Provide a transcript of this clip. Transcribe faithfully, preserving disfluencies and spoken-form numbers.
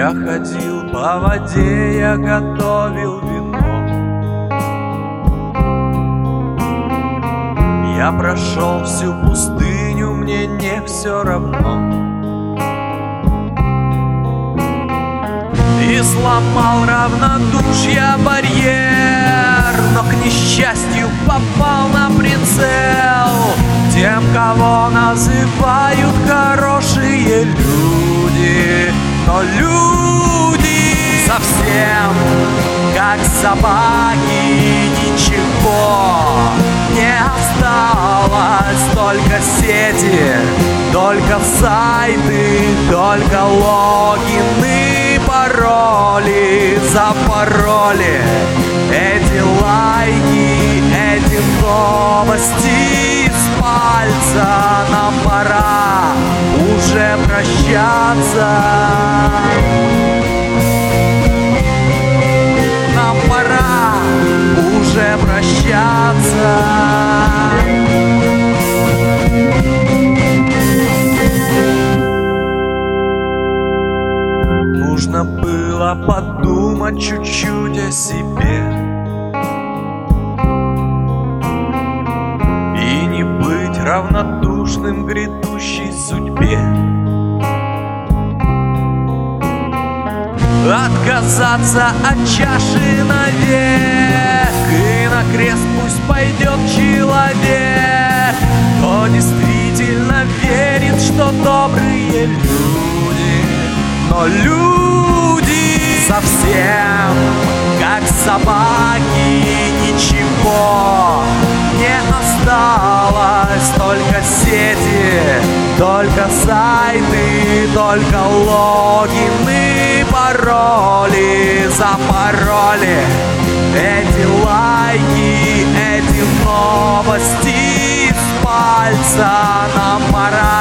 Я ходил по воде, я готовил вино. Я прошел всю пустыню, мне не все равно. И сломал равнодушья барьер, но к несчастью попал на прицел тем, кого называют хорошие люди. Но люди совсем как собаки, ничего не осталось. Только сети, только сайты, только логины, пароли запороли. Эти лайки, эти новости с пальца. Нам пора уже прощаться. Нам пора уже прощаться. Нужно было подумать чуть-чуть о себе и не быть равнодушным к грядущей судьбе. Отказаться от чаши навек, и на крест пусть пойдет человек, кто действительно верит, что добрые люди. Но люди совсем как собаки, ничего не осталось. Только сети, только сайты, только логины, пароли запороли. Эти лайки, эти новости с пальца. Нам пора